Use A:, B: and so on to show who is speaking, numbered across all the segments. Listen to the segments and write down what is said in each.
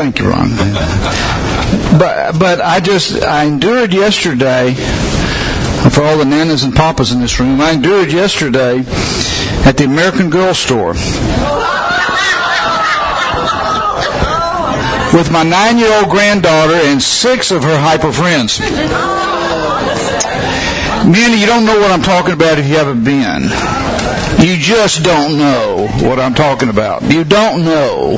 A: Thank you, Ron. But I endured yesterday, for all the nanas and papas in this room, I endured yesterday at the American Girl store with my 9-year-old granddaughter and 6 of her hyper friends. Men, you don't know what I'm talking about if you haven't been. You just don't know what I'm talking about. You don't know.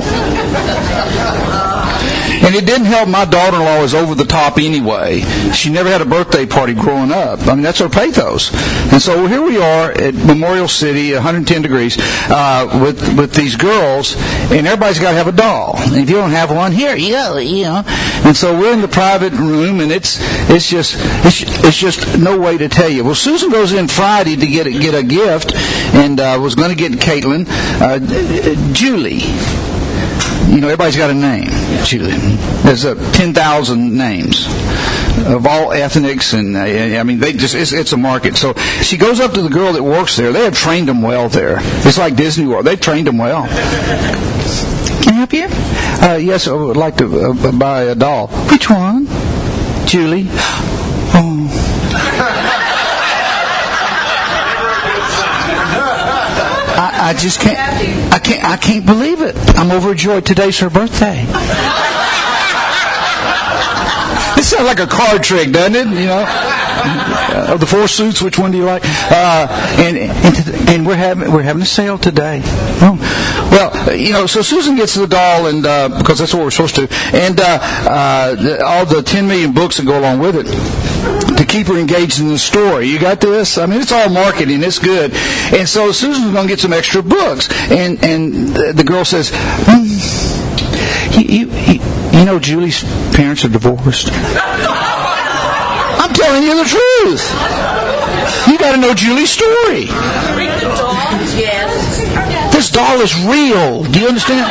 A: And it didn't help my daughter-in-law was over the top anyway. She never had a birthday party growing up. I mean, that's her pathos. And so here we are at Memorial City, 110 degrees, with these girls, and everybody's got to have a doll. And if you don't have one, here you go, you know. And so we're in the private room, and it's just no way to tell you. Well, Susan goes in Friday to get a gift, and was going to get Caitlin, Julie. You know, everybody's got a name. There's 10,000 names of all ethnics, and I mean, it's a market. So she goes up to the girl that works there. They have trained them well there. It's like Disney World. They've trained them well. Can I help you? Yes, I would like to buy a doll. Which one? Julie. Oh. I just can't. I can't believe it. I'm overjoyed. Today's her birthday. This sounds like a card trick, doesn't it? You know, of the 4 suits, which one do you like? And we're having a sale today. Oh. Well, you know, so Susan gets the doll, and because that's what we're supposed to, and all the 10 million books that go along with it, to keep her engaged in the story. You got this? I mean, it's all marketing. It's good. And so Susan's going to get some extra books. And the girl says, you know Julie's parents are divorced. I'm telling you the truth. You got to know Julie's story. This doll is real. Do you understand?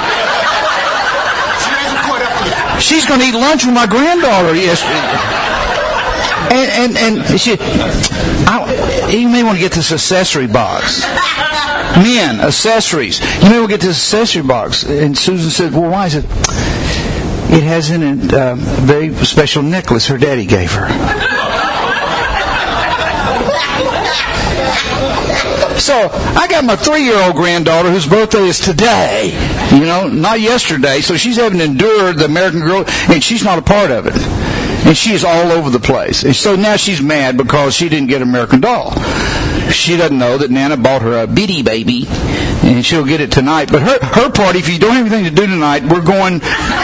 A: She's going to eat lunch with my granddaughter yesterday. And she, you may want to get this accessory box. Men, accessories. You may want to get this accessory box. And Susan said, well, why is it? It has in it a very special necklace her daddy gave her. So I got my 3-year-old granddaughter whose birthday is today, you know, not yesterday. So she's having endured the American Girl, and she's not a part of it. And she is all over the place. And so now she's mad because she didn't get an American Doll. She doesn't know that Nana bought her a bitty baby, and she'll get it tonight. But her party, if you don't have anything to do tonight, we're going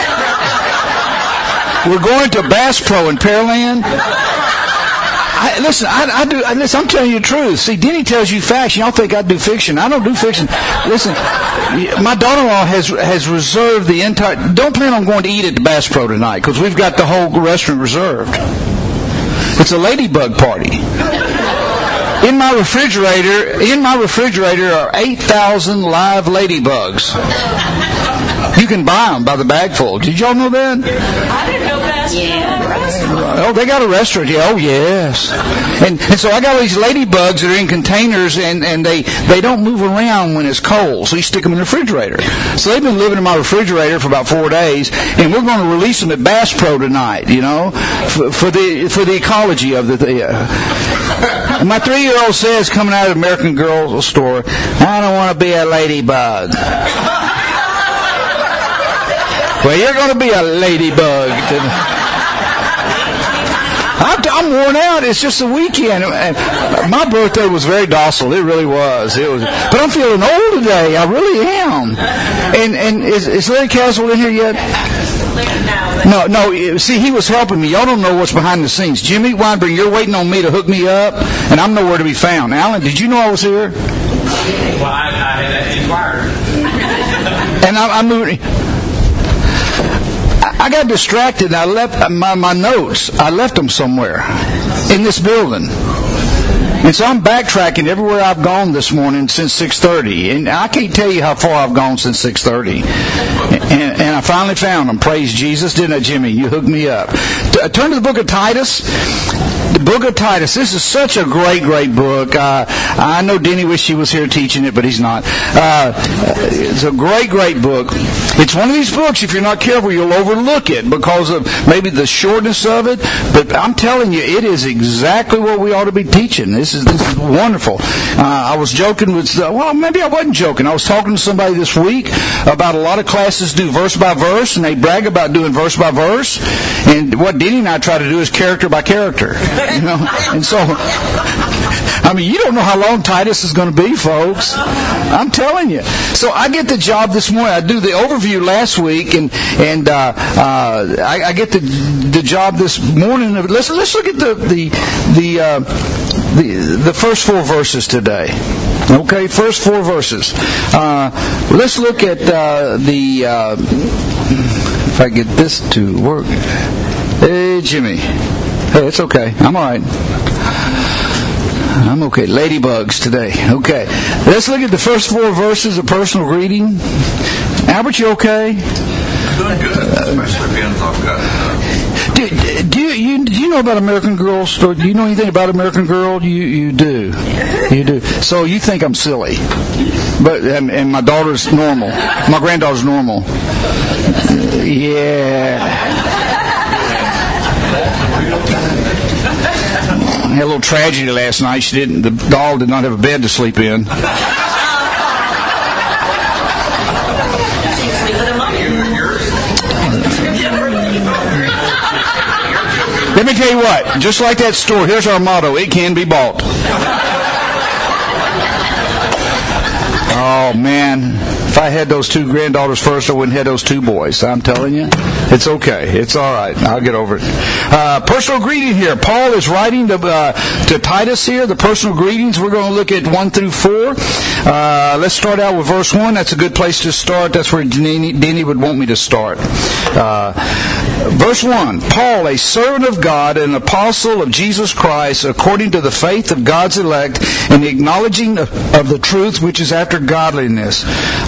A: to Bass Pro in Pearland. Listen, I'm telling you the truth. See, Denny tells you facts. Y'all think I do fiction. I don't do fiction. Listen, my daughter-in-law has reserved the entire... Don't plan on going to eat at the Bass Pro tonight, because we've got the whole restaurant reserved. It's a ladybug party. In my refrigerator are 8,000 live ladybugs. You can buy them by the bagful. Did y'all know that?
B: I didn't know Bass Pro.
A: Oh, they got a restaurant here. Oh, yes. And so I got these ladybugs that are in containers, and they don't move around when it's cold, so you stick them in the refrigerator. So they've been living in my refrigerator for about 4 days, and we're going to release them at Bass Pro tonight, you know, for the ecology of the... My 3-year-old says, coming out of the American Girl store, I don't want to be a ladybug. Well, you're going to be a ladybug. I'm worn out. It's just a weekend. My birthday was very docile. It really was. But I'm feeling old today. I really am. And is Larry Caswell in here yet? No. See, he was helping me. Y'all don't know what's behind the scenes. Jimmy Weinberg, you're waiting on me to hook me up, and I'm nowhere to be found. Alan, did you know I was here?
C: Well, I had inquired.
A: And I'm moving. I got distracted, and I left my notes. I left them somewhere in this building. And so I'm backtracking everywhere I've gone this morning since 6:30. And I can't tell you how far I've gone since 6:30. And I finally found them. Praise Jesus. Didn't I, Jimmy? You hooked me up. Turn to the book of Titus. The book of Titus. This is such a great, great book. I know Denny wished he was here teaching it, but he's not. It's a great, great book. It's one of these books, if you're not careful, you'll overlook it because of maybe the shortness of it. But I'm telling you, it is exactly what we ought to be teaching. This is wonderful. I was joking with, well, maybe I wasn't joking. I was talking to somebody this week about a lot of classes do verse by verse, and they brag about doing verse by verse. And what Denny and I try to do is character by character. And so, I mean, you don't know how long Titus is going to be, folks. I'm telling you. So I get the job this morning. I do the overview last week, and I get the job this morning. Let's look at the first 4 verses today. Okay, first 4 verses. Let's look at if I get this to work. Hey, Jimmy. Hey, it's okay. I'm all right. I'm okay. Ladybugs today. Okay. Let's look at the first 4 verses of personal greeting. Albert, you okay?
D: Doing good. Especially being talking about
A: Do you know about American Girl story? Do you know anything about American Girl? You do. You do. So you think I'm silly. But and my daughter's normal. My granddaughter's normal. Yeah. I had a little tragedy last night. The doll did not have a bed to sleep in. Let me tell you what, just like that store, here's our motto: it can be bought. Oh man, if I had those 2 granddaughters first, I wouldn't have those 2 boys. I'm telling you, it's okay. It's all right. I'll get over it. Personal greeting here. Paul is writing to Titus here. The personal greetings. We're going to look at 1 through 4. Let's start out with verse 1. That's a good place to start. That's where Denny would want me to start. Verse 1. Paul, a servant of God and an apostle of Jesus Christ, according to the faith of God's elect, and the acknowledging of the truth which is after godliness.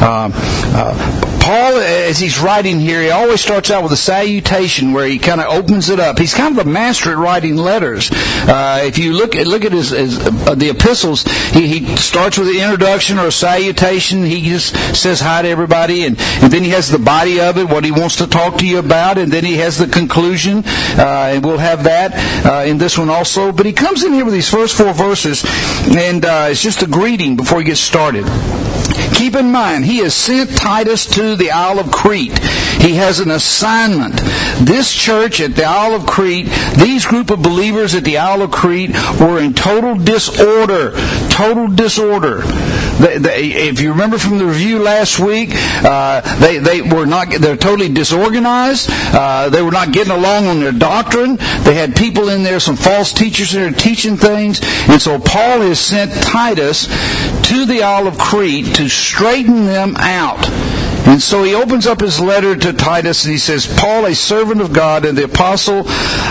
A: Paul, as he's writing here, he always starts out with a salutation where he kind of opens it up. He's kind of a master at writing letters. If you look at his the epistles, he starts with an introduction or a salutation. He just says hi to everybody, and then he has the body of it, what he wants to talk to you about, and then he has the conclusion, and we'll have that in this one also. But he comes in here with these first 4 verses, and it's just a greeting before he gets started. Keep in mind, he has sent Titus to the Isle of Crete. He has an assignment. This church at the Isle of Crete, these group of believers at the Isle of Crete were in total disorder. Total disorder. If you remember from the review last week, they're totally disorganized. They were not getting along on their doctrine. They had people in there, some false teachers that are teaching things. And so Paul has sent Titus to the Isle of Crete to straighten them out. And so he opens up his letter to Titus and he says, Paul, a servant of God and the apostle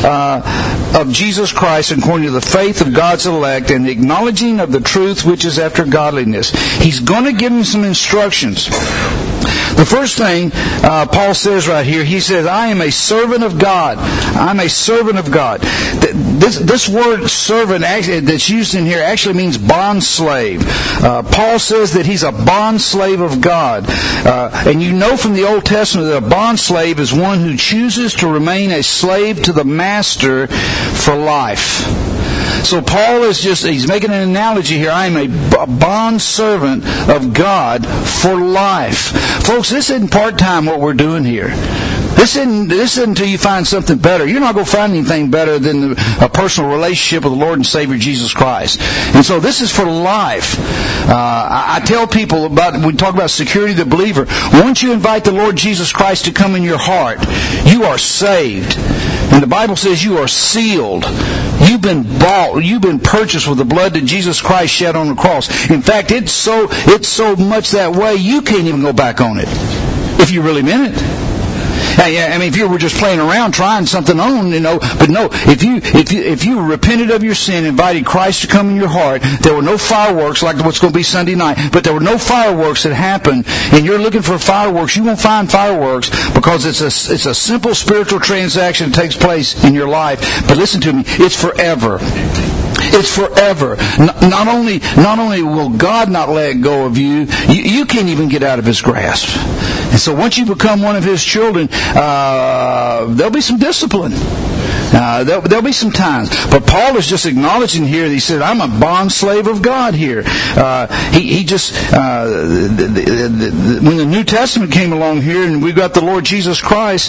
A: of Jesus Christ, according to the faith of God's elect and the acknowledging of the truth which is after godliness. He's going to give him some instructions. The first thing Paul says right here, he says, I am a servant of God. I'm a servant of God. This word servant that's used in here actually means bond slave. Paul says that he's a bond slave of God. And you know from the Old Testament that a bond slave is one who chooses to remain a slave to the master for life. So Paul he's making an analogy here. I am a bond servant of God for life. Folks, this isn't part-time what we're doing here. This isn't until you find something better. You're not going to find anything better than a personal relationship with the Lord and Savior Jesus Christ. And so this is for life. I tell people we talk about security of the believer. Once you invite the Lord Jesus Christ to come in your heart, you are saved. And the Bible says you are sealed. You've been bought. You've been purchased with the blood that Jesus Christ shed on the cross. In fact, it's so much that way you can't even go back on it if you really meant it. I mean, if you were just playing around trying something on, but no, if you repented of your sin, invited Christ to come in your heart, there were no fireworks like what's going to be Sunday night, but there were no fireworks that happened, and you're looking for fireworks, you won't find fireworks because it's a simple spiritual transaction that takes place in your life. But listen to me, it's forever. It's forever. Not only will God not let go of you, you can't even get out of His grasp. And so once you become one of His children, there'll be some discipline. There'll be some times. But Paul is just acknowledging here, he said, I'm a bond slave of God here. He just, when the New Testament came along here and we got the Lord Jesus Christ,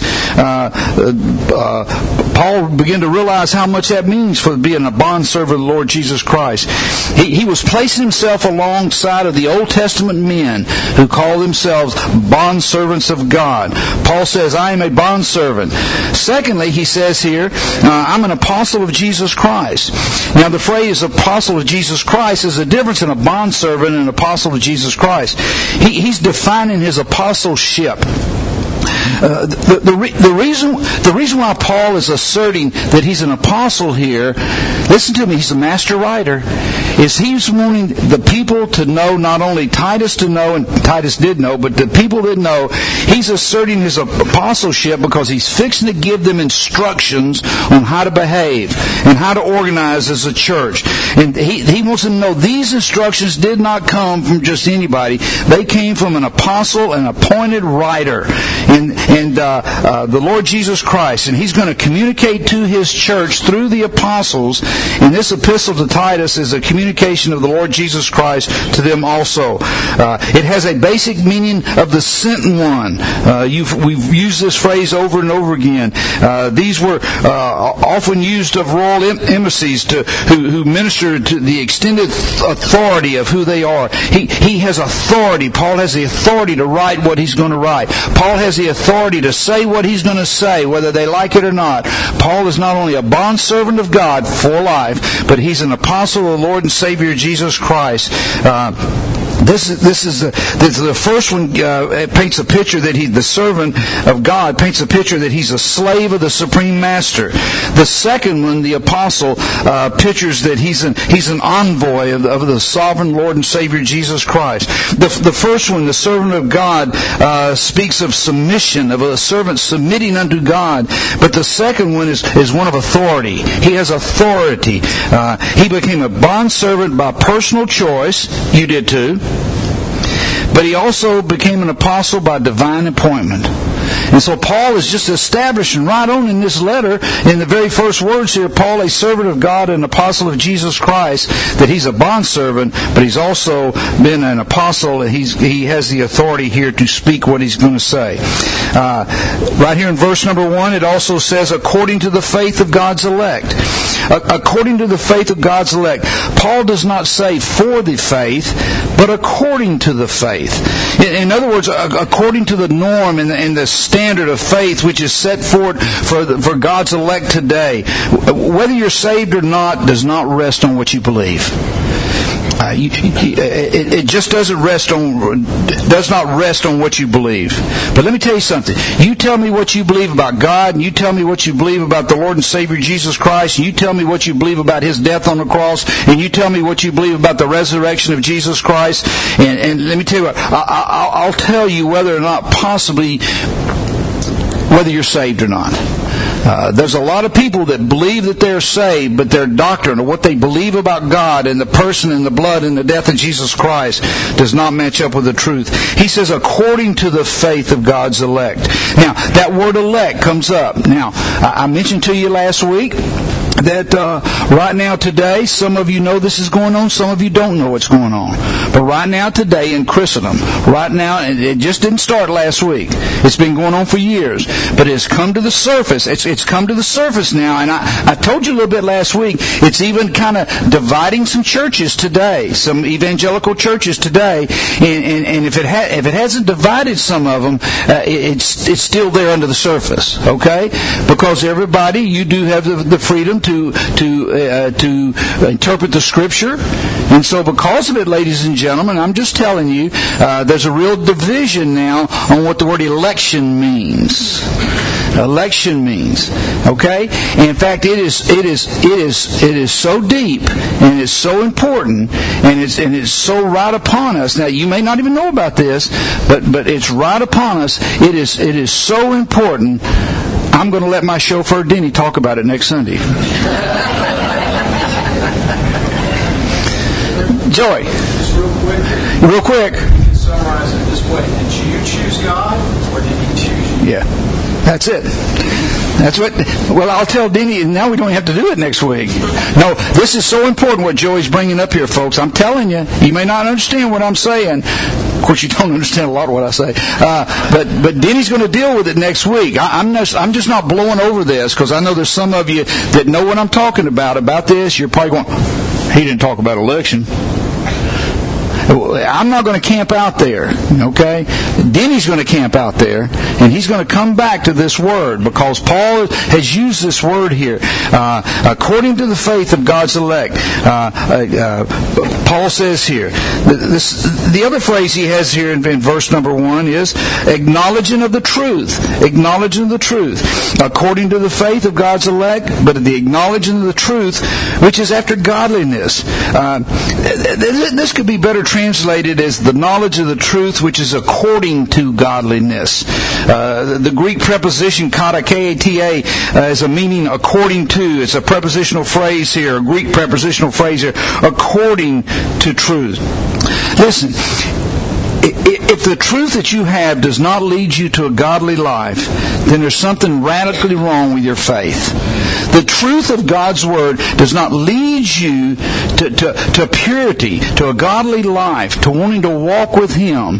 A: Paul began to realize how much that means for being a bond servant of the Lord Jesus Christ. He was placing himself alongside of the Old Testament men who call themselves bond servants of God. Paul says, I am a bond servant. Secondly, he says here, I'm an apostle of Jesus Christ. Now, the phrase apostle of Jesus Christ is a difference in a bondservant and an apostle of Jesus Christ. He's defining his apostleship. The reason why Paul is asserting that he's an apostle here, listen to me, he's a master writer, is he's wanting the people to know, not only Titus to know, and Titus did know, but the people that know, he's asserting his apostleship because he's fixing to give them instructions on how to behave and how to organize as a church. And he wants them to know these instructions did not come from just anybody. They came from an apostle, an appointed writer. And the Lord Jesus Christ, and He's going to communicate to His church through the apostles. And this epistle to Titus is a communication of the Lord Jesus Christ to them also. It has a basic meaning of the sent one. We've used this phrase over and over again. These were often used of royal embassies who ministered to the extended authority of who they are. He has authority. Paul has the authority to write what he's going to write. Paul has the authority to say what he's going to say, whether they like it or not. Paul is not only a bondservant of God for life, but he's an apostle of the Lord and Savior Jesus Christ. This is the first one paints a picture that the servant of God paints a picture that he's a slave of the supreme master. The second one, the apostle, pictures that he's an envoy of the sovereign Lord and Savior Jesus Christ. The first one, the servant of God, speaks of submission, of a servant submitting unto God. But the second one is one of authority. He has authority. He became a bondservant by personal choice. You did too. But he also became an apostle by divine appointment. And so Paul is just establishing right on in this letter, in the very first words here, Paul, a servant of God and apostle of Jesus Christ, that he's a bondservant, but he's also been an apostle. He has the authority here to speak what he's going to say. Right here in verse number 1, it also says, according to the faith of God's elect. According to the faith of God's elect. Paul does not say for the faith, but according to the faith. In other words, according to the norm and the standard of faith which is set forth for God's elect today. Whether you're saved or not does not rest on what you believe. It just does not rest on what you believe. But let me tell you something. You tell me what you believe about God, and you tell me what you believe about the Lord and Savior Jesus Christ, and you tell me what you believe about His death on the cross, and you tell me what you believe about the resurrection of Jesus Christ, and let me tell you what, I'll tell you whether or not possibly whether you're saved or not. There's a lot of people that believe that they're saved, but their doctrine or what they believe about God and the person and the blood and the death of Jesus Christ does not match up with the truth. He says, according to the faith of God's elect. Now, that word elect comes up. Now, I mentioned to you last week that right now today, some of you know this is going on, some of you don't know what's going on. But right now today in Christendom, right now, it just didn't start last week. It's been going on for years. But it's come to the surface. It's come to the surface now. And I told you a little bit last week, it's even kind of dividing some churches today, some evangelical churches today. And if it hasn't divided some of them, it's still there under the surface. Okay? Because everybody, you do have the freedom to interpret the Scripture. And so because of it, ladies and gentlemen, I'm just telling you, there's a real division now on what the word election means. Election means, okay? And in fact, it is so deep and it's so important and it's so right upon us. Now, you may not even know about this, but it's right upon us. It is so important. I'm going to let my chauffeur Denny talk about it next Sunday. Joey,
E: just real quick. Summarize it this way: did you choose God, or did He choose you?
A: Yeah. That's it. That's what. Well, I'll tell Denny, and now we don't have to do it next week. No, this is so important what Joey's bringing up here, folks. I'm telling you, you may not understand what I'm saying. Of course, you don't understand a lot of what I say. But Denny's going to deal with it next week. I'm just not blowing over this because I know there's some of you that know what I'm talking about this. You're probably going, he didn't talk about election. I'm not going to camp out there, okay? Denny's going to camp out there, and he's going to come back to this word because Paul has used this word here. According to the faith of God's elect, Paul says here, the other phrase he has here in verse number 1 is acknowledging of the truth. Acknowledging the truth. According to the faith of God's elect, but the acknowledging of the truth, which is after godliness. This could be better translated as the knowledge of the truth which is according to godliness. The Greek preposition kata, K-A-T-A, is a meaning according to. It's a prepositional phrase here, a Greek prepositional phrase here, according to truth. Listen, if the truth that you have does not lead you to a godly life, then there's something radically wrong with your faith. The truth of God's Word does not lead you to purity, to a godly life, to wanting to walk with Him.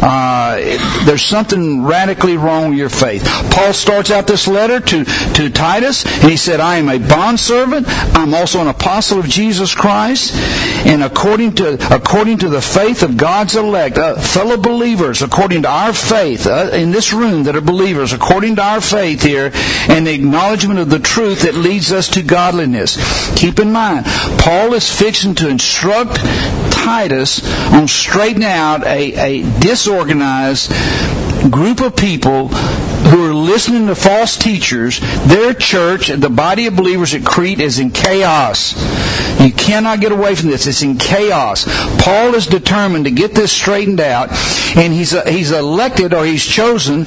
A: There's something radically wrong with your faith. Paul starts out this letter to Titus, and he said, I am a bondservant. I'm also an apostle of Jesus Christ. And according to the faith of God's elect, fellow believers, according to our faith, in this room that are believers, according to our faith here, and the acknowledgement of the truth that leads us to godliness. Keep in mind, Paul is fixing to instruct Titus on straightening out a disorganized group of people who are listening to false teachers. Their church, the body of believers at Crete, is in chaos. You cannot get away from this. It's in chaos. Paul is determined to get this straightened out, and he's elected, or he's chosen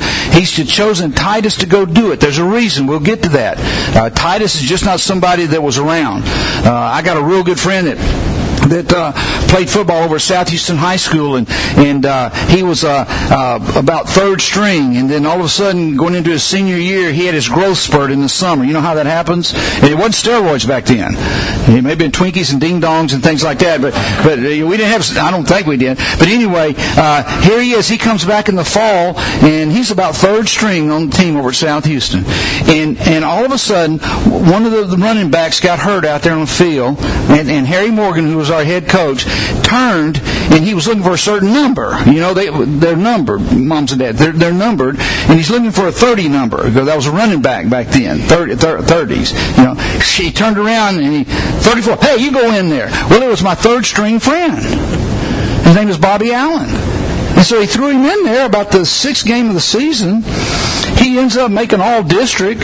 A: Titus to go do it. There's a reason. We'll get to that. Titus is just not somebody that was around. I got a real good friend that played football over at South Houston High School, and he was about third string, and then all of a sudden, going into his senior year, he had his growth spurt in the summer. You know how that happens? And it wasn't steroids back then. It may have been Twinkies and Ding Dongs and things like that, but we didn't have, I don't think we did. But anyway, here he is. He comes back in the fall, and he's about third string on the team over at South Houston. And all of a sudden, one of the running backs got hurt out there on the field, and Harry Morgan, who was our head coach, turned, and he was looking for a certain number. You know, they're numbered, moms and dads. They're numbered, and he's looking for a 30 number, because that was a running back back then, 30s. You know, he turned around and 34. Hey, you go in there. Well, it was my third string friend. His name is Bobby Allen. And so he threw him in there about the 6th game of the season. He ends up making all district.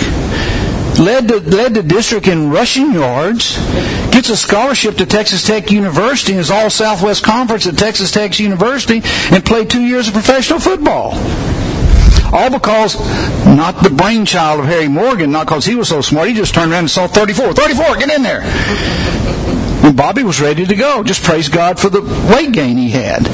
A: Led the district in rushing yards, gets a scholarship to Texas Tech University, and is all Southwest Conference at Texas Tech University, and played 2 years of professional football. All because, not the brainchild of Harry Morgan, not because he was so smart, he just turned around and saw 34, get in there! And Bobby was ready to go. Just praise God for the weight gain he had.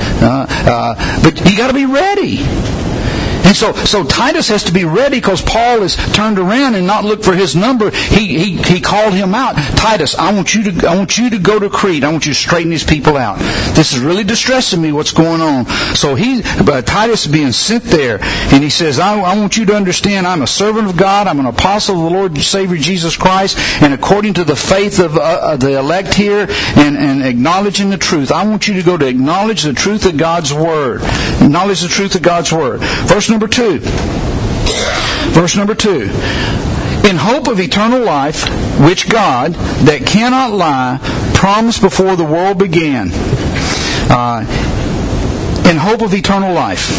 A: But you got to be ready. And so Titus has to be ready, because Paul is turned around and not look for his number. He called him out. Titus, I want you to go to Crete. I want you to straighten these people out. This is really distressing me, what's going on. So Titus is being sent there, and he says, I want you to understand, I'm a servant of God. I'm an apostle of the Lord and Savior Jesus Christ, and according to the faith of the elect here, and acknowledging the truth, I want you to go to acknowledge the truth of God's Word. Acknowledge the truth of God's Word. Verse number 2. In hope of eternal life, which God, that cannot lie, promised before the world began. In hope of eternal life.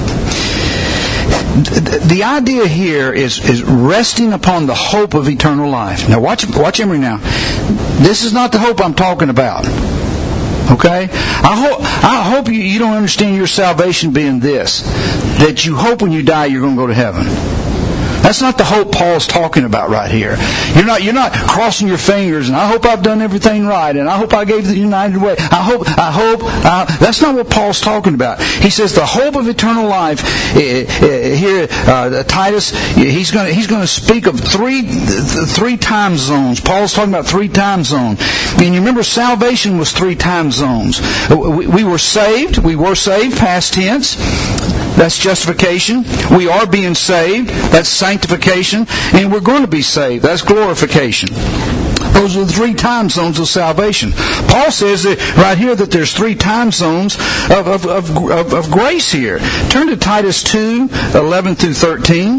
A: The idea here is resting upon the hope of eternal life. Now watch Emery now. This is not the hope I'm talking about. Okay? I hope you don't understand your salvation being this. That you hope when you die you're going to go to heaven. That's not the hope Paul's talking about right here. You're not crossing your fingers and I hope I've done everything right and I hope I gave the united way. I hope. That's not what Paul's talking about. He says the hope of eternal life here. Titus, he's going to speak of three time zones. Paul's talking about 3 time zones. And you remember salvation was 3 time zones. We were saved. Past tense. That's justification. We are being saved. That's sanctification. And we're going to be saved. That's glorification. Those are the 3 time zones of salvation. Paul says that right here that there's 3 time zones of grace here. Turn to Titus 2, 11 through 13.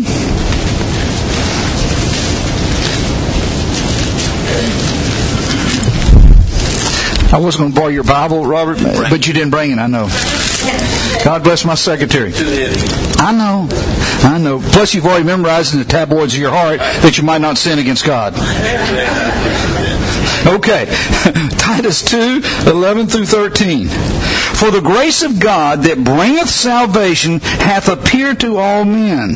A: I was going to borrow your Bible, Robert, but you didn't bring it, I know. God bless my secretary. I know. Plus you've already memorized in the tabloids of your heart that you might not sin against God. Okay. Titus 2, 11 through 13. For the grace of God that bringeth salvation hath appeared to all men.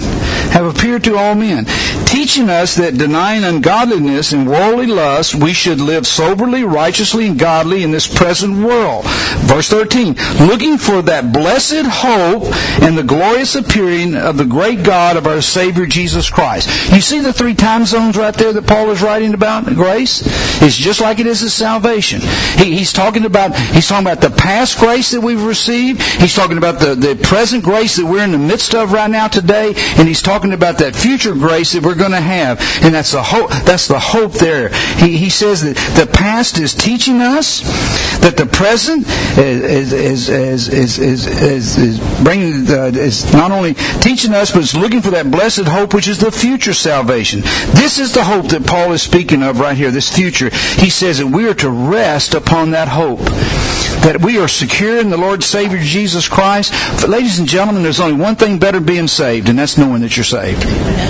A: Teaching us that denying ungodliness and worldly lust, we should live soberly, righteously, and godly in this present world. Verse 13. Looking for that blessed hope and the glorious appearing of the great God of our Savior Jesus Christ. You see the 3 time zones right there that Paul is writing about? Grace? It's just like it is in salvation. He's talking about the past grace that we've received. He's talking about the present grace that we're in the midst of right now today. And he's talking about that future grace that we're going to have. And that's the hope. That's the hope there. He says that the past is teaching us, that the present is not only teaching us, but it's looking for that blessed hope, which is the future salvation. This is the hope that Paul is speaking of right here, this future. He says that we are to rest upon that hope, that we are secure in the Lord Savior Jesus Christ. Ladies and gentlemen, there's only one thing better than being saved, and that's knowing that you're saved.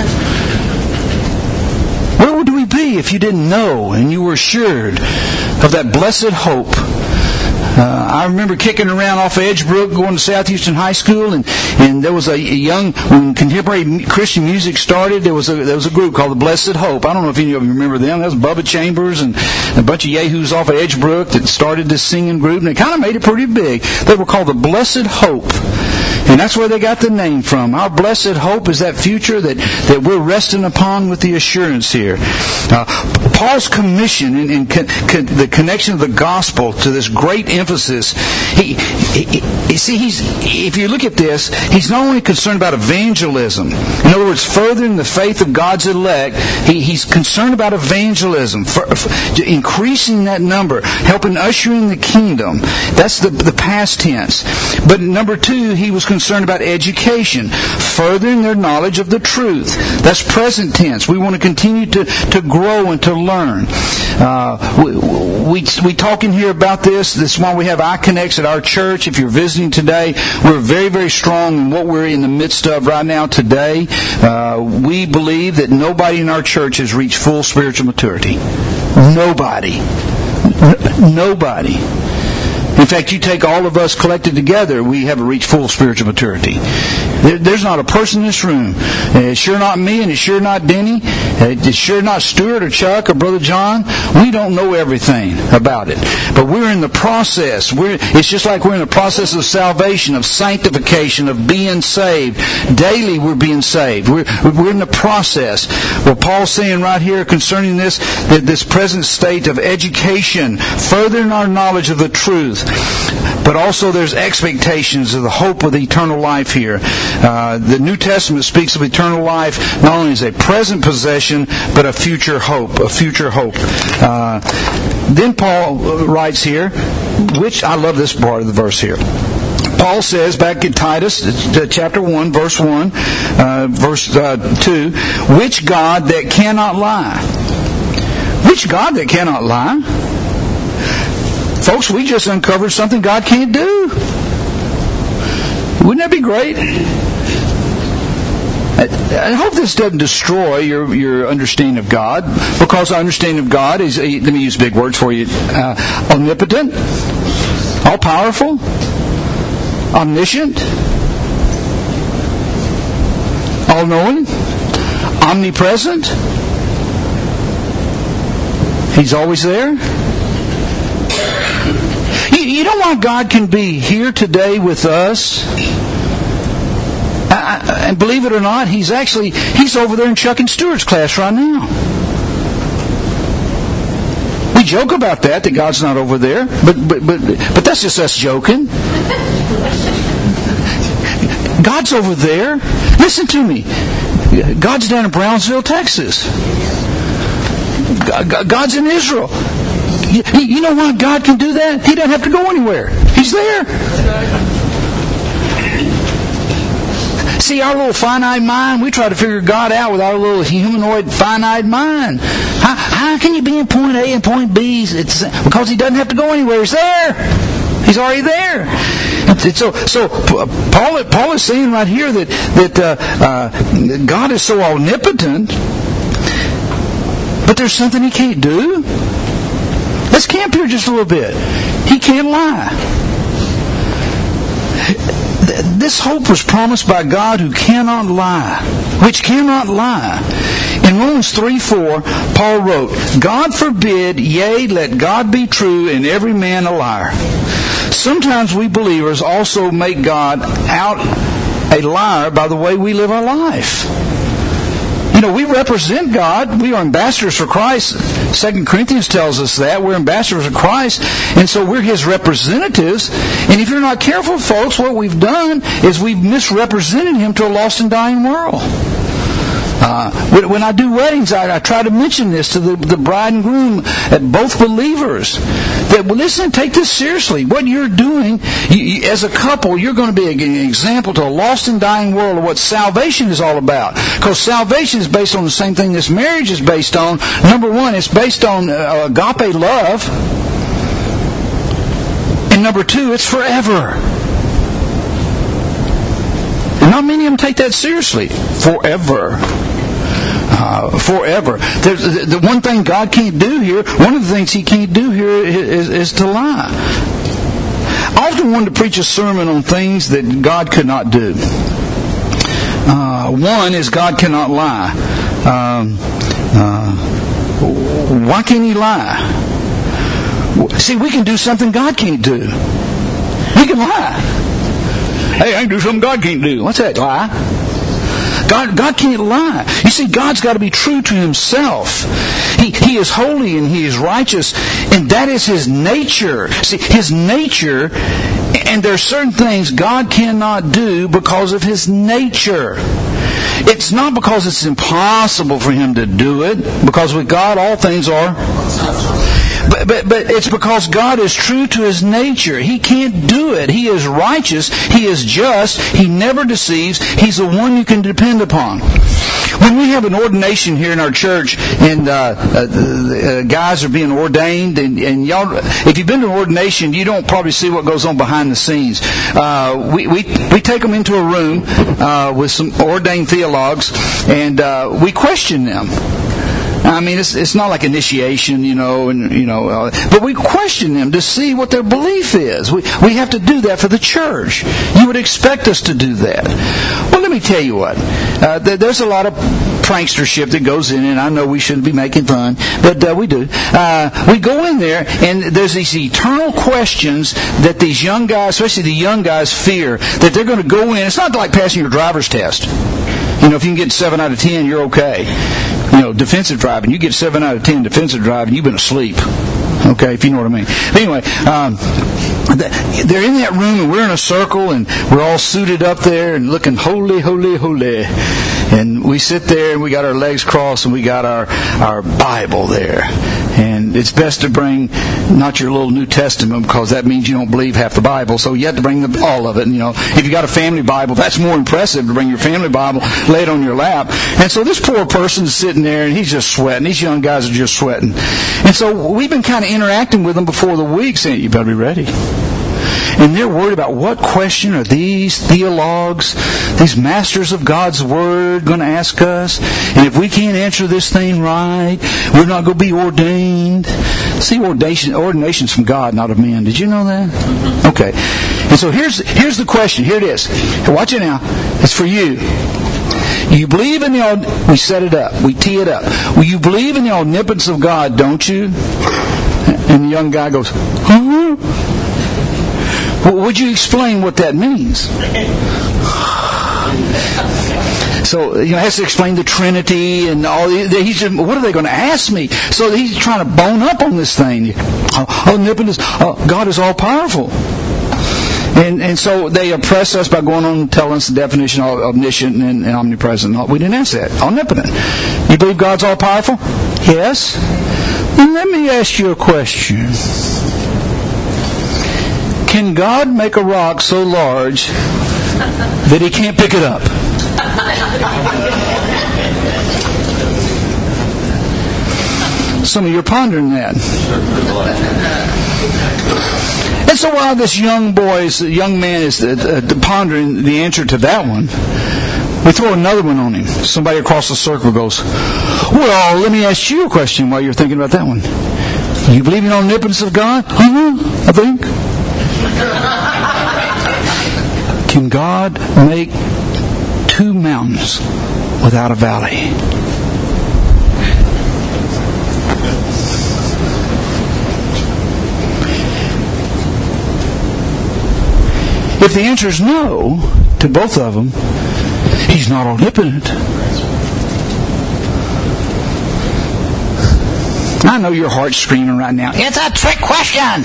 A: Where would we be if you didn't know and you were assured of that blessed hope? I remember kicking around off of Edgebrook, going to South Houston High School, and there was a young, when contemporary Christian music started, there was a group called the Blessed Hope. I don't know if any of you remember them. That was Bubba Chambers and a bunch of yahoos off of Edgebrook that started this singing group, and they kind of made it pretty big. They were called the Blessed Hope. And that's where they got the name from. Our blessed hope is that future that we're resting upon with the assurance here. Paul's commission and the connection of the gospel to this great emphasis. If you look at this, he's not only concerned about evangelism. In other words, furthering the faith of God's elect. He's concerned about evangelism, increasing that number, helping usher in the kingdom. That's the past tense. But number 2, he was concerned about education, furthering their knowledge of the truth. That's present tense. We want to continue to grow and to learn. We talk in here about this. This is why we have iConnects at our church. If you're visiting today, we're very, very strong in what we're in the midst of right now today. We believe that nobody in our church has reached full spiritual maturity. Nobody. In fact, you take all of us collected together, we haven't reached full spiritual maturity. There's not a person in this room. It's sure not me, and it's sure not Denny. It's sure not Stuart or Chuck or Brother John. We don't know everything about it. But we're in the process. It's just like we're in the process of salvation, of sanctification, of being saved. Daily we're being saved. We're in the process. Well, Paul's saying right here concerning this present state of education, furthering our knowledge of the truth. But also there's expectations of the hope of the eternal life here. The New Testament speaks of eternal life not only as a present possession, but a future hope. Then Paul writes here, which I love this part of the verse here. Paul says back in Titus chapter 1, verse 1, verse 2, which God that cannot lie. Which God that cannot lie? Folks, we just uncovered something God can't do. Wouldn't that be great? I hope this doesn't destroy your understanding of God, because our understanding of God is, let me use big words for you, omnipotent, all-powerful, omniscient, all-knowing, omnipresent. He's always there. You know why God can be here today with us? And believe it or not, he's over there in Chuck and Stewart's class right now. We joke about that God's not over there, but that's just us joking. God's over there. Listen to me. God's down in Brownsville, Texas. God's in Israel. You know why God can do that? He doesn't have to go anywhere. He's there. See, our little finite mind, we try to figure God out with our little humanoid finite mind. How can you be in point A and point B? It's because He doesn't have to go anywhere. He's there. He's already there. So Paul is saying right here that God is so omnipotent, but there's something He can't do. Let's camp here just a little bit. He can't lie. This hope was promised by God who cannot lie, which cannot lie. In Romans 3:4, Paul wrote, God forbid, yea, let God be true, and every man a liar. Sometimes we believers also make God out a liar by the way we live our life. You know, we represent God. We are ambassadors for Christ. 2 Corinthians tells us that. We're ambassadors of Christ. And so we're His representatives. And if you're not careful, folks, what we've done is we've misrepresented Him to a lost and dying world. When I do weddings, I try to mention this to the bride and groom, both believers, that, well, listen, take this seriously. What you're doing, as a couple, you're going to be an example to a lost and dying world of what salvation is all about. Because salvation is based on the same thing this marriage is based on. Number one, it's based on agape love. And number two, it's forever. And not many of them take that seriously. Forever. Forever. The one thing God can't do here, one of the things He can't do here is to lie. I often wanted to preach a sermon on things that God could not do. One is God cannot lie. Why can't He lie? See, we can do something God can't do. We can lie. Hey, I can do something God can't do. What's that? Lie? God can't lie. You see, God's got to be true to Himself. He is holy and He is righteous, and that is His nature. See, His nature, and there are certain things God cannot do because of His nature. It's not because it's impossible for Him to do it, because with God all things are. But it's because God is true to His nature. He can't do it. He is righteous. He is just. He never deceives. He's the one you can depend upon. When we have an ordination here in our church, and guys are being ordained, and y'all, if you've been to an ordination, you don't probably see what goes on behind the scenes. We take them into a room with some ordained theologues, and we question them. I mean, it's not like initiation, but we question them to see what their belief is. We have to do that for the church. You would expect us to do that. Well, let me tell you what. There's a lot of prankstership that goes in, and I know we shouldn't be making fun, but we do. We go in there, and there's these eternal questions that these young guys, especially the young guys, fear, that they're going to go in. It's not like passing your driver's test. If you can get 7 out of 10, you're okay. Defensive driving, you get 7 out of 10 defensive driving, you've been asleep. Okay, if you know what I mean. But anyway, they're in that room, and we're in a circle, and we're all suited up there and looking holy, holy, holy. And we sit there and we got our legs crossed and we got our Bible there. And it's best to bring not your little New Testament, because that means you don't believe half the Bible. So you have to bring all of it. And, if you got a family Bible, that's more impressive to bring your family Bible, lay it on your lap. And so this poor person's sitting there and he's just sweating. These young guys are just sweating. And so we've been kind of interacting with them before the week, saying, you better be ready. And they're worried about what question are these theologues, these masters of God's Word, going to ask us? And if we can't answer this thing right, we're not going to be ordained. See, ordination's from God, not of men. Did you know that? Okay. And so here's the question. Here it is. Watch it now. It's for you. You believe in we set it up. We tee it up. Well, you believe in the omnipotence of God, don't you? And the young guy goes, huh? Would you explain what that means? So, he has to explain the Trinity and all. What are they going to ask me? So he's trying to bone up on this thing. Omnipotence. God is all powerful. And so they oppress us by going on and telling us the definition of omniscient and omnipresent. We didn't ask that. Omnipotent. You believe God's all powerful? Yes. Then let me ask you a question. Can God make a rock so large that He can't pick it up? Some of you are pondering that. And so while this young man is pondering the answer to that one, we throw another one on him. Somebody across the circle goes, well, let me ask you a question while you're thinking about that one. You believe in the omnipotence of God? I think. Can God make two mountains without a valley? If the answer is no to both of them, He's not omnipotent. I know your heart's screaming right now, it's a trick question!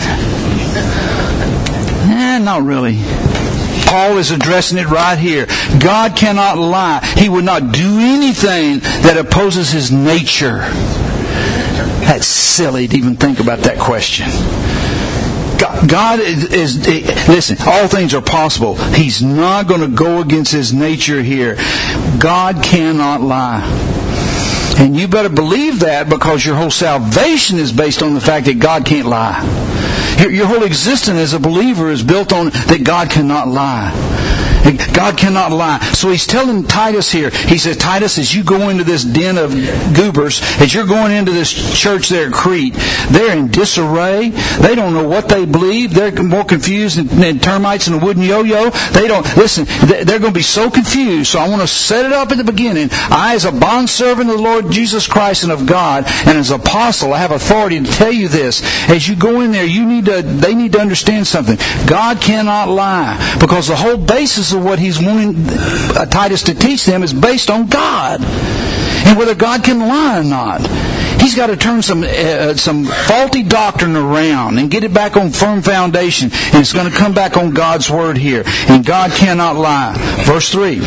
A: Not really. Paul is addressing it right here. God cannot lie. He would not do anything that opposes His nature. That's silly to even think about that question. God is listen, all things are possible. He's not going to go against His nature here. God cannot lie. And you better believe that, because your whole salvation is based on the fact that God can't lie. Your whole existence as a believer is built on that God cannot lie. God cannot lie. So he's telling Titus here, he says, Titus, as you go into this den of goobers, as you're going into this church there at Crete, they're in disarray. They don't know what they believe. They're more confused than termites in a wooden yo-yo. They're going to be so confused. So I want to set it up at the beginning. I, as a bondservant of the Lord Jesus Christ and of God, and as an apostle, I have authority to tell you this. As you go in there, they need to understand something. God cannot lie, because the whole basis of what he's wanting Titus to teach them is based on God, and whether God can lie or not. He's got to turn some faulty doctrine around and get it back on firm foundation, and it's going to come back on God's Word here. And God cannot lie. Verse 3.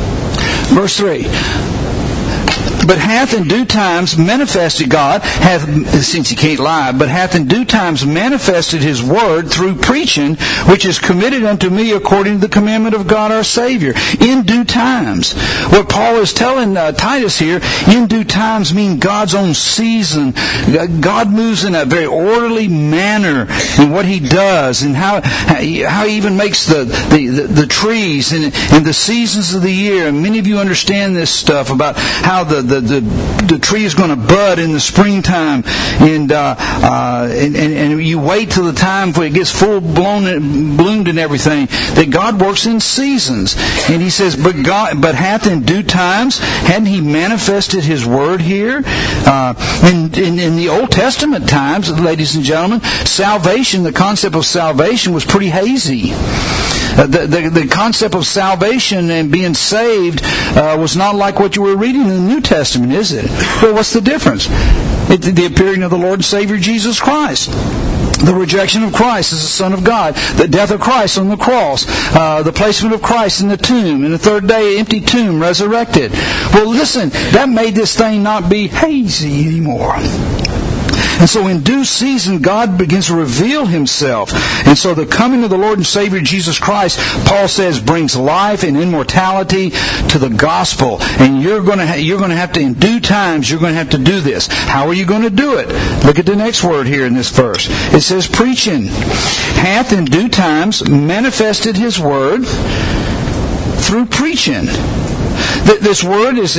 A: But hath in due times manifested God, since He can't lie, but hath in due times manifested His word through preaching, which is committed unto me according to the commandment of God our Savior. In due times. What Paul is telling Titus here, in due times mean God's own season. God moves in a very orderly manner in what He does, and how He even makes the trees and the seasons of the year. And many of you understand this stuff about how the tree is going to bud in the springtime, and you wait till the time when it gets full blown and bloomed and everything. That God works in seasons, and He says, but hath in due times, hadn't He manifested His word here? In the Old Testament times, ladies and gentlemen, salvation, the concept of salvation was pretty hazy. The concept of salvation and being saved was not like what you were reading in the New Testament. Testament, is it? Well, what's the difference? The appearing of the Lord and Savior Jesus Christ. The rejection of Christ as the Son of God, the death of Christ on the cross, the placement of Christ in the tomb, and the third day, empty tomb, resurrected. Well, listen, that made this thing not be hazy anymore. And so in due season, God begins to reveal Himself. And so the coming of the Lord and Savior Jesus Christ, Paul says, brings life and immortality to the gospel. And you're going to have to, in due times, you're going to have to do this. How are you going to do it? Look at the next word here in this verse. It says, preaching hath in due times manifested His word through preaching. This word has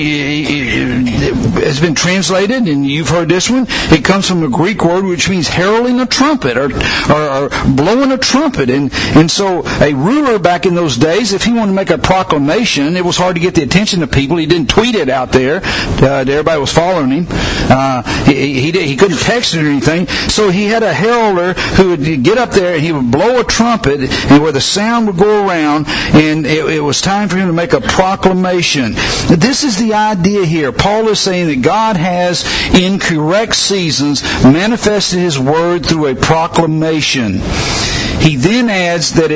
A: been translated, and you've heard this one. It comes from a Greek word which means heralding a trumpet or blowing a trumpet. And so a ruler back in those days, if he wanted to make a proclamation, it was hard to get the attention of people. He didn't tweet it out there. Everybody was following him. He couldn't text it or anything. So he had a heralder who would get up there and he would blow a trumpet, and where the sound would go around, and it was time for him to make a proclamation. This is the idea here. Paul is saying that God has, in correct seasons, manifested His word through a proclamation. He then adds that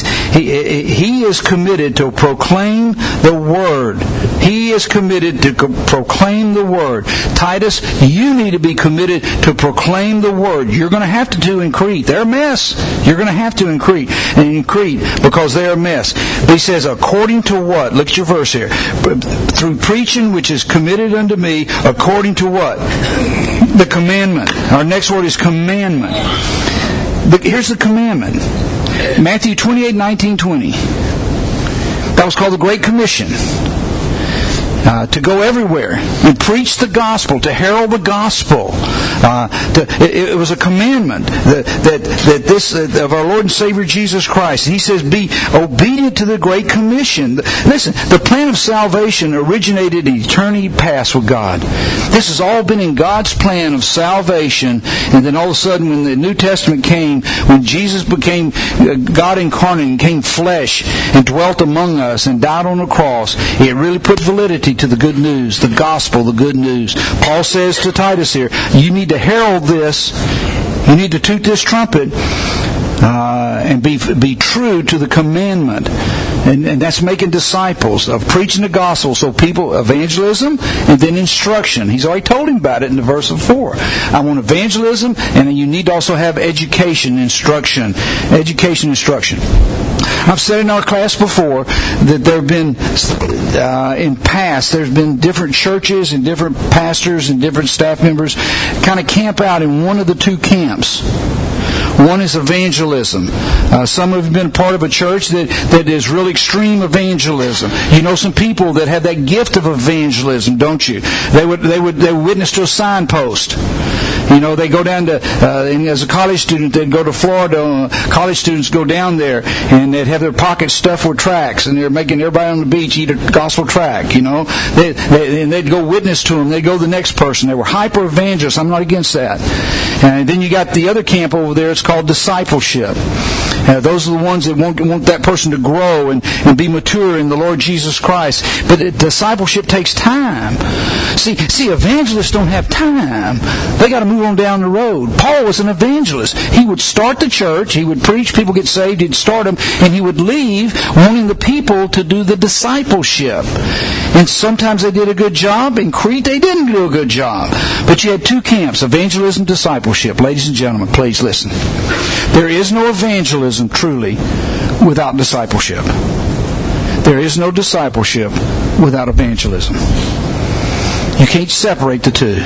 A: he is committed to proclaim the Word. He is committed to proclaim the Word. Titus, you need to be committed to proclaim the Word. You're going to have to do in Crete. They're a mess. You're going to have to in Crete because they're a mess. But he says, according to what? Look at your verse here. Through preaching which is committed unto me, according to what? The commandment. Our next word is commandment. But here's the commandment. Matthew 28:19-20. That was called the Great Commission. To go everywhere and preach the gospel, to herald the gospel. It was a commandment that this of our Lord and Savior Jesus Christ. He says, be obedient to the Great Commission. Listen, the plan of salvation originated in eternity past with God. This has all been in God's plan of salvation, and then all of a sudden when the New Testament came, when Jesus became God incarnate and became flesh and dwelt among us and died on the cross, it really put validity to the good news, the gospel, the good news. Paul says to Titus here, you need to herald this, you need to toot this trumpet, and be true to the commandment. And that's making disciples, of preaching the gospel. So people, evangelism and then instruction. He's already told him about it in the verse 4. I want evangelism, and you need to also have education, instruction. Education, instruction. I've said in our class before that there have been, in past, there's been different churches and different pastors and different staff members kind of camp out in one of the two camps. One is evangelism. Some have been part of a church that is really extreme evangelism. You know some people that have that gift of evangelism, don't you? They would witness to a signpost. You know, they go down to, and as a college student, they'd go to Florida. College students go down there, and they'd have their pockets stuffed with tracts, and they're making everybody on the beach eat a gospel tract, you know. And they'd go witness to them. They'd go to the next person. They were hyper-evangelists. I'm not against that. And then you got the other camp over there. It's called discipleship. Those are the ones that want that person to grow and be mature in the Lord Jesus Christ. But discipleship takes time. See, evangelists don't have time. They got to move on down the road. Paul was an evangelist. He would start the church, he would preach, people get saved, he'd start them, and he would leave wanting the people to do the discipleship. And sometimes they did a good job. In Crete, they didn't do a good job. But you had two camps, evangelism, discipleship. Ladies and gentlemen, please listen. There is no evangelism truly without discipleship. There is no discipleship without evangelism. You can't separate the two.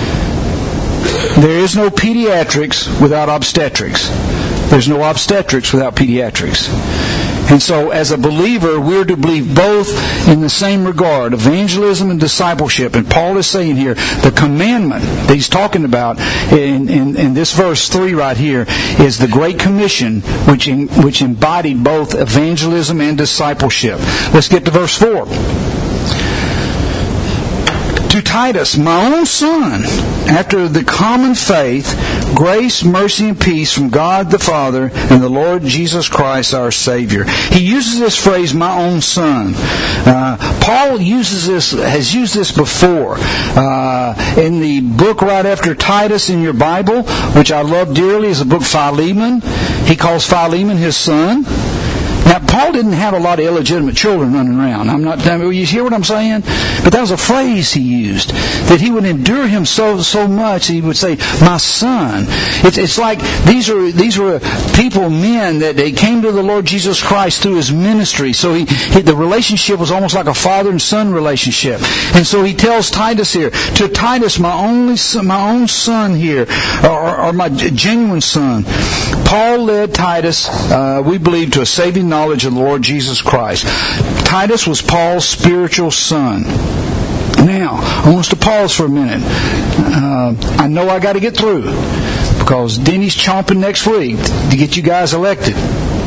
A: There is no pediatrics without obstetrics. There's no obstetrics without pediatrics. And so, as a believer, we're to believe both in the same regard, evangelism and discipleship. And Paul is saying here, the commandment that he's talking about in this verse 3 right here is the Great Commission, which embodied both evangelism and discipleship. Let's get to verse 4. To Titus, my own son, after the common faith, grace, mercy, and peace from God the Father and the Lord Jesus Christ our Savior. He uses this phrase, my own son. Paul has used this before. In the book right after Titus in your Bible, which I love dearly, is the book Philemon. He calls Philemon his son. Now, Paul didn't have a lot of illegitimate children running around. You hear what I'm saying? But that was a phrase he used, that he would endure him so much, he would say, my son. It's like these were people, men, that they came to the Lord Jesus Christ through his ministry. So the relationship was almost like a father and son relationship. And so he tells Titus here, to Titus, my own son here, or my genuine son. Paul led Titus, we believe, to a saving knowledge of the Lord Jesus Christ. Titus was Paul's spiritual son. Now, I want us to pause for a minute. I know I got to get through, because Denny's chomping next week to get you guys elected.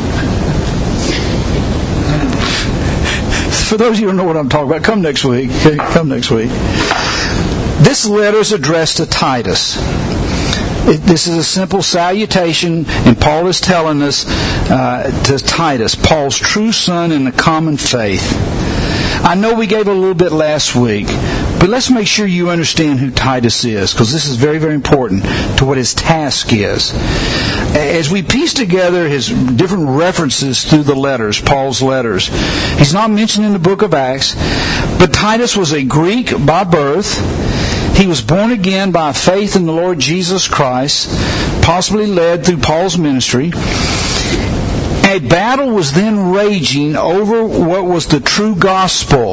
A: For those of you who don't know what I'm talking about, come next week. Okay? Come next week. This letter is addressed to Titus. This is a simple salutation, and Paul is telling us to Titus, Paul's true son in the common faith. I know we gave a little bit last week, but let's make sure you understand who Titus is, because this is very, very important to what his task is. As we piece together his different references through the letters, Paul's letters, he's not mentioned in the book of Acts, but Titus was a Greek by birth. He was born again by faith in the Lord Jesus Christ, possibly led through Paul's ministry. A battle was then raging over what was the true gospel.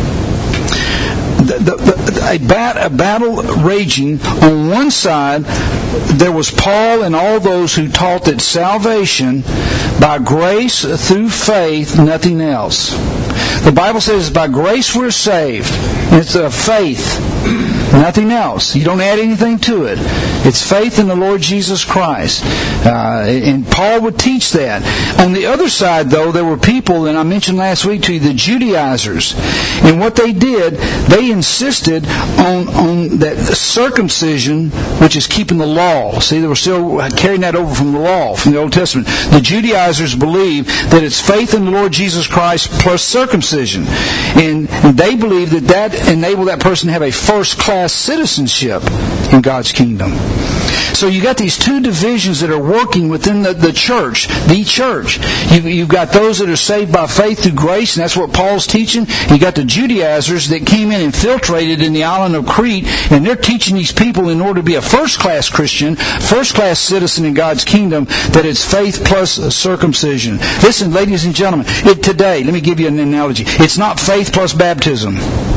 A: A battle raging. On one side, there was Paul and all those who taught that salvation by grace through faith, nothing else. The Bible says by grace we're saved. It's a faith, nothing else. You don't add anything to it. It's faith in the Lord Jesus Christ. And Paul would teach that. On the other side, though, there were people, and I mentioned last week to you, the Judaizers. And what they did, they insisted on that circumcision, which is keeping the law. See, they were still carrying that over from the law, from the Old Testament. The Judaizers believe that it's faith in the Lord Jesus Christ plus circumcision. And they believe that enabled that person to have a first-class citizenship in God's kingdom. So you got these two divisions that are working within the church, the church. You've got those that are saved by faith through grace, and that's what Paul's teaching. You got the Judaizers that came in and infiltrated in the island of Crete, and they're teaching these people in order to be a first-class Christian, first-class citizen in God's kingdom, that it's faith plus circumcision. Listen, ladies and gentlemen, today, let me give you an analogy. It's not faith plus baptism.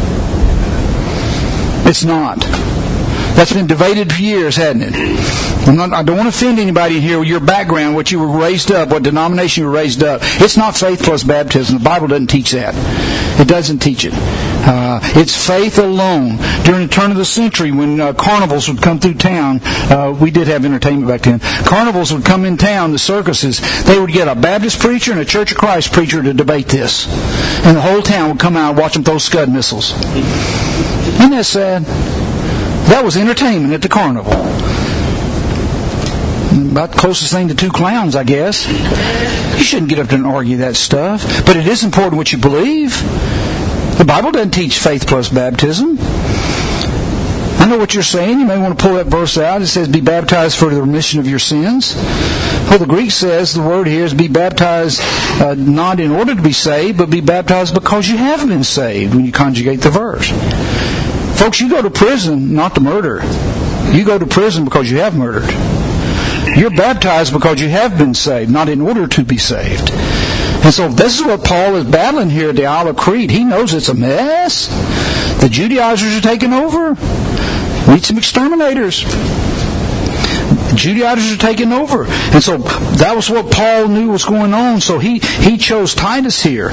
A: It's not. That's been debated for years, hasn't it? I don't want to offend anybody here with your background, what you were raised up, what denomination you were raised up. It's not faith plus baptism. The Bible doesn't teach that. It doesn't teach it. It's faith alone. During the turn of the century, when carnivals would come through town, we did have entertainment back then. Carnivals would come in town, the circuses. They would get a Baptist preacher and a Church of Christ preacher to debate this. And the whole town would come out and watch them throw Scud missiles. Isn't that sad? That was entertainment at the carnival. About the closest thing to two clowns, I guess. You shouldn't get up there and argue that stuff. But it is important what you believe. The Bible doesn't teach faith plus baptism. I know what you're saying. You may want to pull that verse out. It says, be baptized for the remission of your sins. Well, the Greek says the word here is be baptized not in order to be saved, but be baptized because you have been saved when you conjugate the verse. Folks, you go to prison not to murder. You go to prison because you have murdered. You're baptized because you have been saved, not in order to be saved. And so this is what Paul is battling here at the Isle of Crete. He knows it's a mess. The Judaizers are taking over. We need some exterminators. Judaizers are taking over. And so that was what Paul knew was going on. So he chose Titus here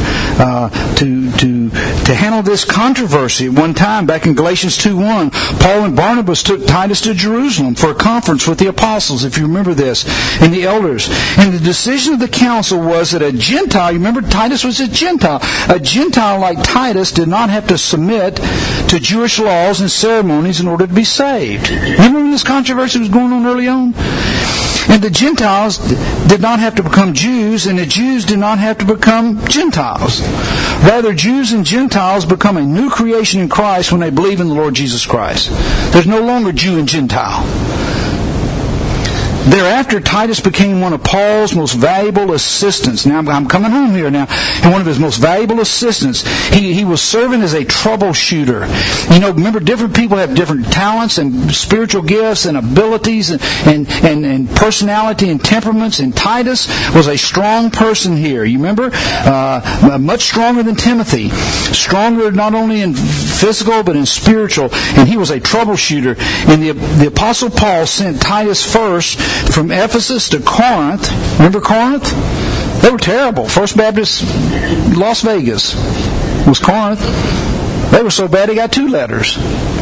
A: to handle this controversy. At one time, back in Galatians 2:1, Paul and Barnabas took Titus to Jerusalem for a conference with the apostles, if you remember this, and the elders. And the decision of the council was that a Gentile, you remember Titus was a Gentile like Titus did not have to submit to Jewish laws and ceremonies in order to be saved. Remember when this controversy was going on early on? And the Gentiles did not have to become Jews, and the Jews did not have to become Gentiles. Rather, Jews and Gentiles become a new creation in Christ when they believe in the Lord Jesus Christ. There's no longer Jew and Gentile. Thereafter, Titus became one of Paul's most valuable assistants. Now, I'm coming home here now. And one of his most valuable assistants. He was serving as a troubleshooter. You know, remember, different people have different talents and spiritual gifts and abilities and personality and temperaments. And Titus was a strong person here. You remember? Much stronger than Timothy. Stronger not only in physical but in spiritual. And he was a troubleshooter. And the Apostle Paul sent Titus first from Ephesus to Corinth. Remember Corinth? They were terrible. First Baptist, Las Vegas was Corinth. They were so bad he got 2 letters.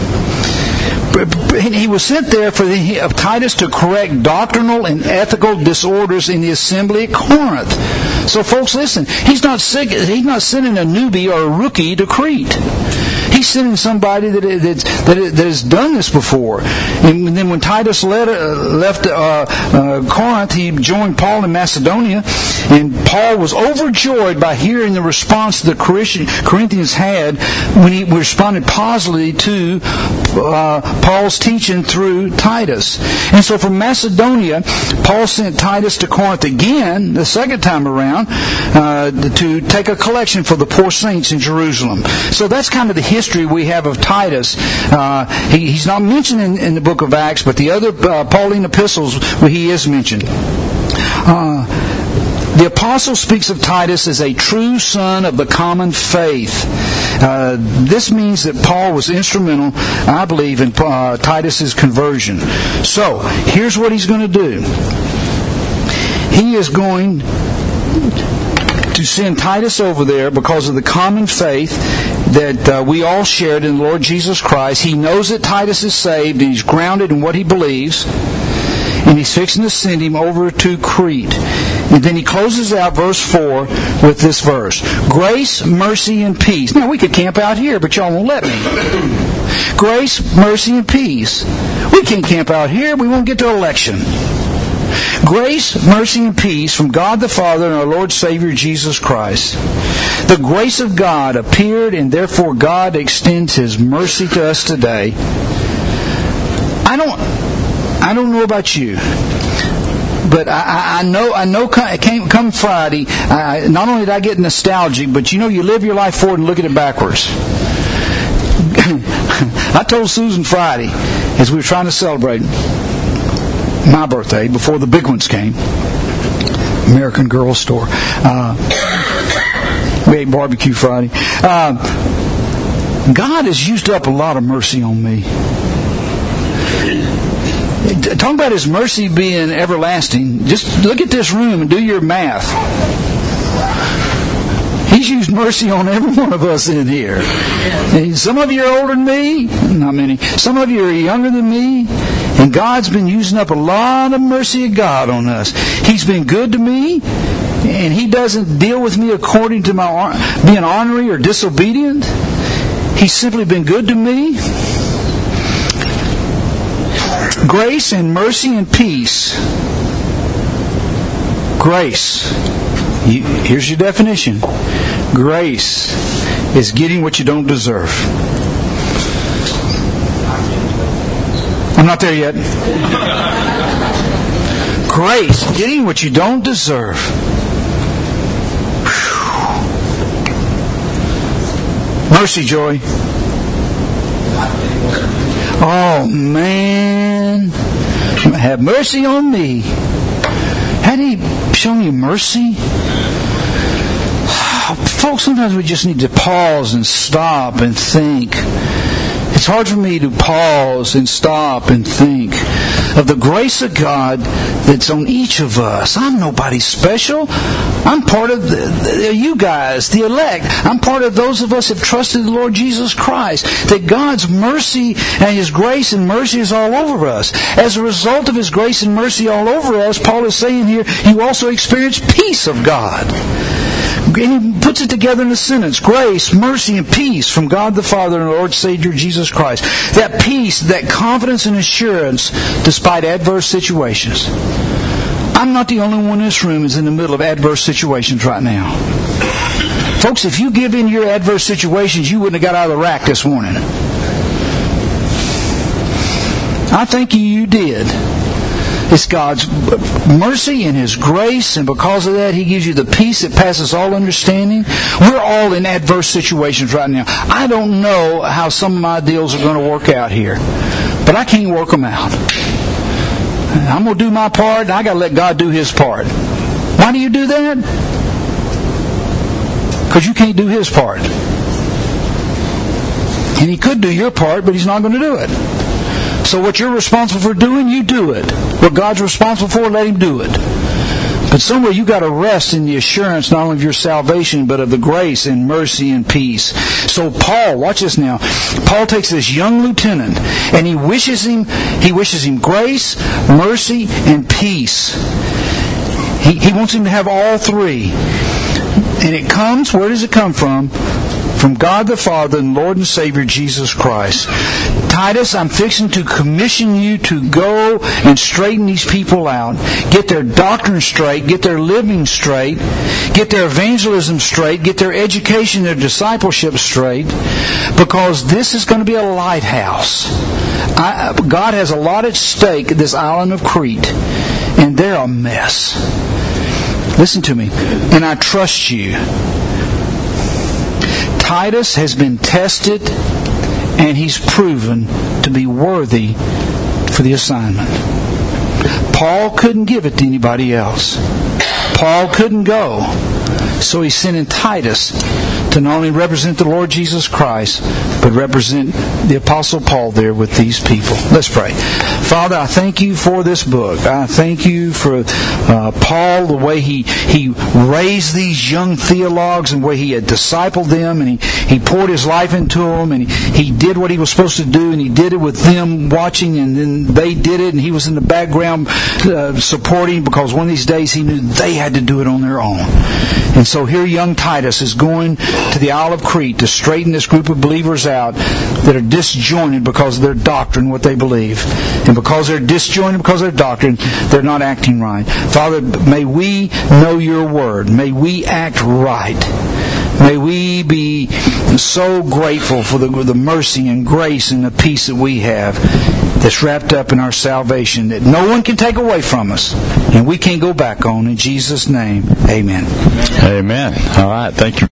A: He was sent there for Titus to correct doctrinal and ethical disorders in the assembly at Corinth. So folks, listen, he's not sending a newbie or a rookie to Crete. He's sending somebody that has done this before. And then when Titus left Corinth, he joined Paul in Macedonia. And Paul was overjoyed by hearing the response the Corinthians had when he responded positively to Paul's teaching through Titus. And so from Macedonia, Paul sent Titus to Corinth again, the second time around, to take a collection for the poor saints in Jerusalem. So that's kind of the history we have of Titus. He's not mentioned in the book of Acts, but the other Pauline epistles, he is mentioned. The apostle speaks of Titus as a true son of the common faith. This means that Paul was instrumental, I believe, in Titus's conversion. So, here's what he's going to do. He is going to send Titus over there because of the common faith that we all shared in the Lord Jesus Christ. He knows that Titus is saved, and he's grounded in what he believes. And he's fixing to send him over to Crete. And then he closes out verse 4 with this verse. Grace, mercy, and peace. Now, we could camp out here, but y'all won't let me. Grace, mercy, and peace. We can't camp out here. We won't get to election. Grace, mercy, and peace from God the Father and our Lord Savior Jesus Christ. The grace of God appeared, and therefore God extends His mercy to us today. I don't know about you, but I know come Friday, not only did I get nostalgic, but you live your life forward and look at it backwards. I told Susan Friday, as we were trying to celebrate my birthday before the big ones came, American Girl Store. We ate barbecue Friday. God has used up a lot of mercy on me. Talking about His mercy being everlasting, just look at this room and do your math. He's used mercy on every one of us in here. And some of you are older than me, not many. Some of you are younger than me, and God's been using up a lot of mercy of God on us. He's been good to me, and He doesn't deal with me according to my being ornery or disobedient. He's simply been good to me. Grace and mercy and peace. Grace. Here's your definition. Grace is getting what you don't deserve. I'm not there yet. Grace, getting what you don't deserve. Whew. Mercy, Joy. Oh, man. Have mercy on me. Hadn't He shown you mercy? Folks, sometimes we just need to pause and stop and think. It's hard for me to pause and stop and think. of the grace of God that's on each of us. I'm nobody special. I'm part of you guys, the elect. I'm part of those of us who have trusted the Lord Jesus Christ. That God's mercy and His grace and mercy is all over us. As a result of His grace and mercy all over us, Paul is saying here, you also experience peace of God. And he puts it together in a sentence: grace, mercy, and peace from God the Father and our Lord Savior Jesus Christ. That peace, that confidence and assurance despite adverse situations. I'm not the only one in this room who's in the middle of adverse situations right now. Folks, if you give in your adverse situations, you wouldn't have got out of the rack this morning. I think you did. It's God's mercy and His grace, and because of that, He gives you the peace that passes all understanding. We're all in adverse situations right now. I don't know how some of my deals are going to work out here, but I can't work them out. I'm going to do my part, and I got to let God do His part. Why do you do that? Because you can't do His part. And He could do your part, but He's not going to do it. So what you're responsible for doing, you do it. What God's responsible for, let Him do it. But somewhere you got to rest in the assurance not only of your salvation, but of the grace and mercy and peace. So Paul, watch this now. Paul takes this young lieutenant and he wishes him grace, mercy, and peace. He wants him to have all three. And it comes, where does it come from? From God the Father and Lord and Savior Jesus Christ. Titus, I'm fixing to commission you to go and straighten these people out. Get their doctrine straight. Get their living straight. Get their evangelism straight. Get their education, their discipleship straight. Because this is going to be a lighthouse. God has a lot at stake at this island of Crete. And they're a mess. Listen to me. And I trust you. Titus has been tested and he's proven to be worthy for the assignment. Paul couldn't give it to anybody else. Paul couldn't go. So he sent in Titus to not only represent the Lord Jesus Christ, but represent the Apostle Paul there with these people. Let's pray. Father, I thank you for this book. I thank you for Paul, the way he raised these young theologues and the way he had discipled them, and he poured his life into them, and he did what he was supposed to do, and he did it with them watching, and then they did it, and he was in the background supporting, because one of these days he knew they had to do it on their own. And so here young Titus is going to the Isle of Crete to straighten this group of believers out that are disjointed because of their doctrine, what they believe. And because they're disjointed because of their doctrine, they're not acting right. Father, may we know your word. May we act right. May we be so grateful for the mercy and grace and the peace that we have that's wrapped up in our salvation that no one can take away from us and we can't go back on. In Jesus' name, amen.
F: Amen. All right. Thank you.